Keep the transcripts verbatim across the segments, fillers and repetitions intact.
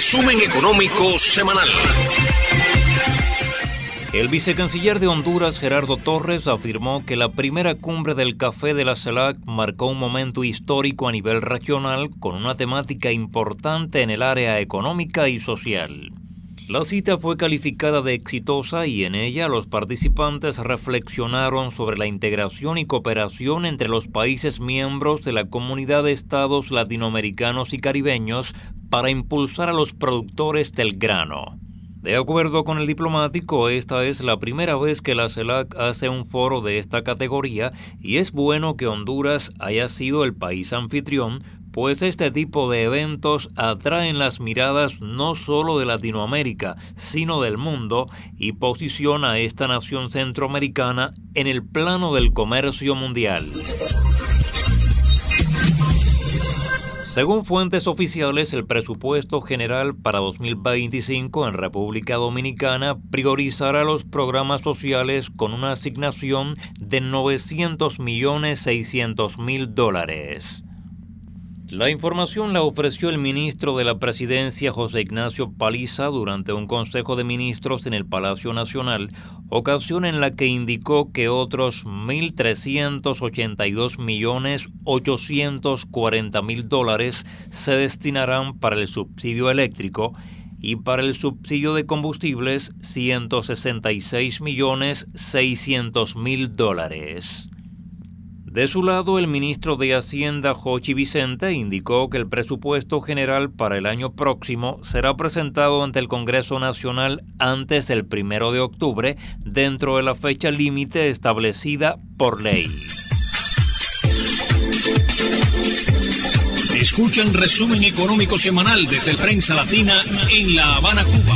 resumen económico semanal. El vicecanciller de Honduras, Gerardo Torres, afirmó que la primera cumbre del Café de la CELAC marcó un momento histórico a nivel regional con una temática importante en el área económica y social. La cita fue calificada de exitosa y en ella los participantes reflexionaron sobre la integración y cooperación entre los países miembros de la Comunidad de Estados Latinoamericanos y Caribeños para impulsar a los productores del grano. De acuerdo con el diplomático, esta es la primera vez que la CELAC hace un foro de esta categoría y es bueno que Honduras haya sido el país anfitrión, pues este tipo de eventos atraen las miradas no solo de Latinoamérica, sino del mundo y posiciona a esta nación centroamericana en el plano del comercio mundial. Según fuentes oficiales, el presupuesto general para dos mil veinticinco en República Dominicana priorizará los programas sociales con una asignación de novecientos millones seiscientos mil dólares. La información la ofreció el ministro de la Presidencia, José Ignacio Paliza, durante un consejo de ministros en el Palacio Nacional, ocasión en la que indicó que otros mil trescientos ochenta y dos millones ochocientos cuarenta mil dólares se destinarán para el subsidio eléctrico y para el subsidio de combustibles ciento sesenta y seis millones seiscientos mil dólares. De su lado, el ministro de Hacienda, Jochi Vicente, indicó que el presupuesto general para el año próximo será presentado ante el Congreso Nacional antes del primero de octubre, dentro de la fecha límite establecida por ley. Escuchan Resumen Económico Semanal desde el Prensa Latina en La Habana, Cuba.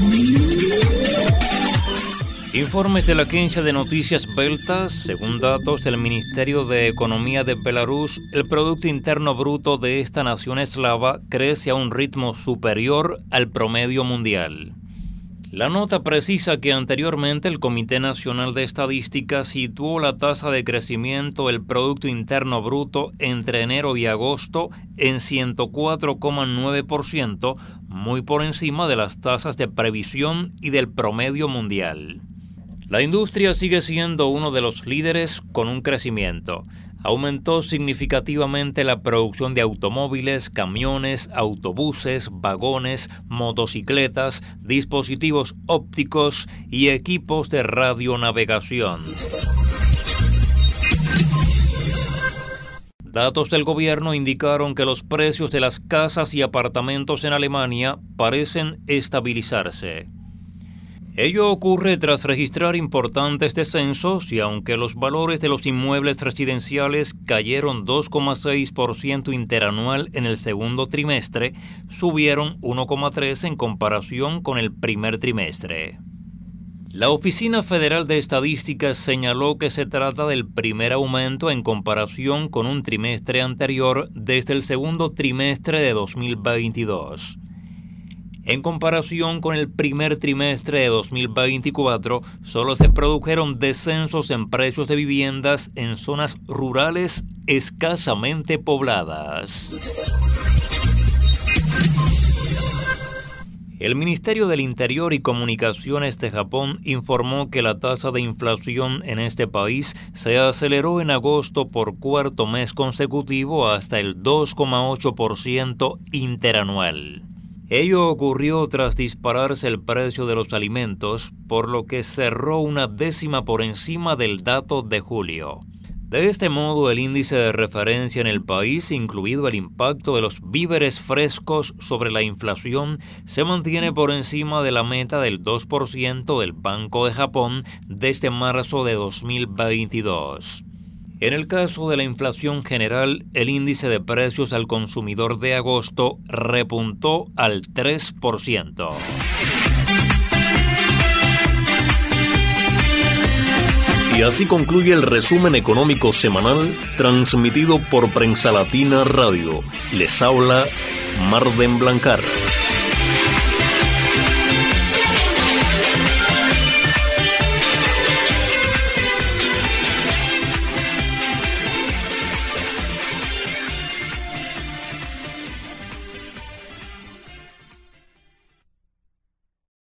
Informes de la agencia de noticias Belta, según datos del Ministerio de Economía de Belarus, el Producto Interno Bruto de esta nación eslava crece a un ritmo superior al promedio mundial. La nota precisa que anteriormente el Comité Nacional de Estadística situó la tasa de crecimiento del Producto Interno Bruto entre enero y agosto en ciento cuatro coma nueve por ciento, muy por encima de las tasas de previsión y del promedio mundial. La industria sigue siendo uno de los líderes con un crecimiento. Aumentó significativamente la producción de automóviles, camiones, autobuses, vagones, motocicletas, dispositivos ópticos y equipos de radionavegación. Datos del gobierno indicaron que los precios de las casas y apartamentos en Alemania parecen estabilizarse. Ello ocurre tras registrar importantes descensos y aunque los valores de los inmuebles residenciales cayeron dos coma seis por ciento interanual en el segundo trimestre, subieron uno coma tres por ciento en comparación con el primer trimestre. La Oficina Federal de Estadísticas señaló que se trata del primer aumento en comparación con un trimestre anterior desde el segundo trimestre de dos mil veintidós. En comparación con el primer trimestre de dos mil veinticuatro, solo se produjeron descensos en precios de viviendas en zonas rurales escasamente pobladas. El Ministerio del Interior y Comunicaciones de Japón informó que la tasa de inflación en este país se aceleró en agosto por cuarto mes consecutivo hasta el dos coma ocho por ciento interanual. Ello ocurrió tras dispararse el precio de los alimentos, por lo que cerró una décima por encima del dato de julio. De este modo, el índice de referencia en el país, incluido el impacto de los víveres frescos sobre la inflación, se mantiene por encima de la meta del dos por ciento del Banco de Japón desde marzo de dos mil veintidós. En el caso de la inflación general, el índice de precios al consumidor de agosto repuntó al tres por ciento. Y así concluye el resumen económico semanal transmitido por Prensa Latina Radio. Les habla Marden Blancar.